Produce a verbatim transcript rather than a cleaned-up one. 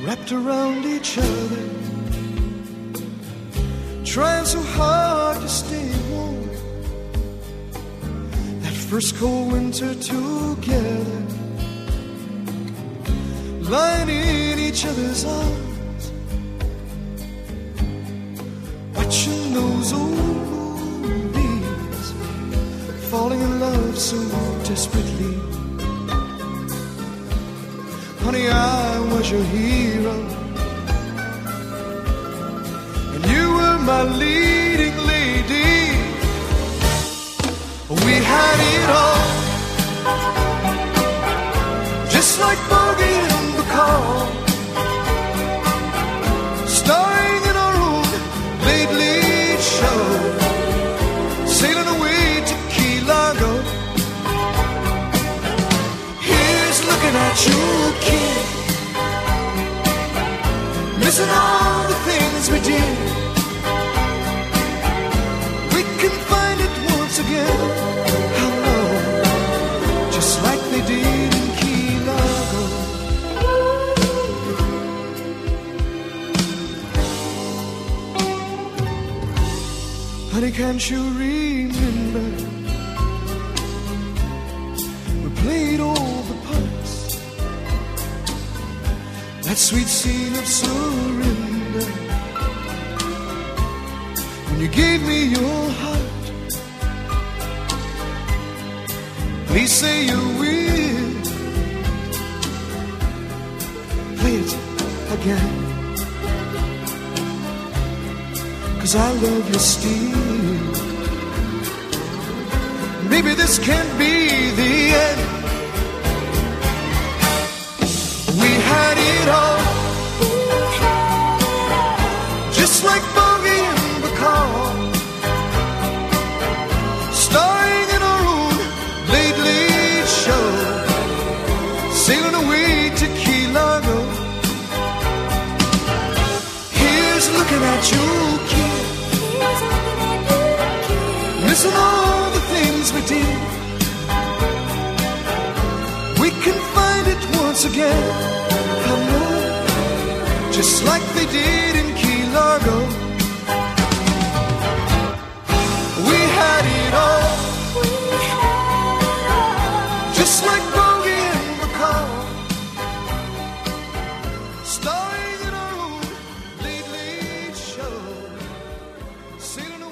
wrapped around each other, trying so hard to stay warm. That first cold winter together, lying in each other's arms, watching those old movies, falling in love so desperately. Honey, I was your hero, and you were my leading lady. We had it all, just like Bogey and Bacall, starring in our own late late show, sailing away to Key Largo. Here's looking at you, kid, missing all the things we did. We can find it once again, how long, just like they did in Key Largo. Honey, can't you remember, we played all the parts, that sweet scene of surrender, when you gave me your heart. Please say you will play it again, 'cause I love you still. Maybe this can't be the end. We had it all, just like Bogey and Bacall, starring in our own late late show, sailing away to Key Largo. Here's looking at you, kid, missing all the things we did. We can find it once again, I know, just like they did in Key Largo. We had it all, just like Bogey and Bacall, starring in our own late late show, sailing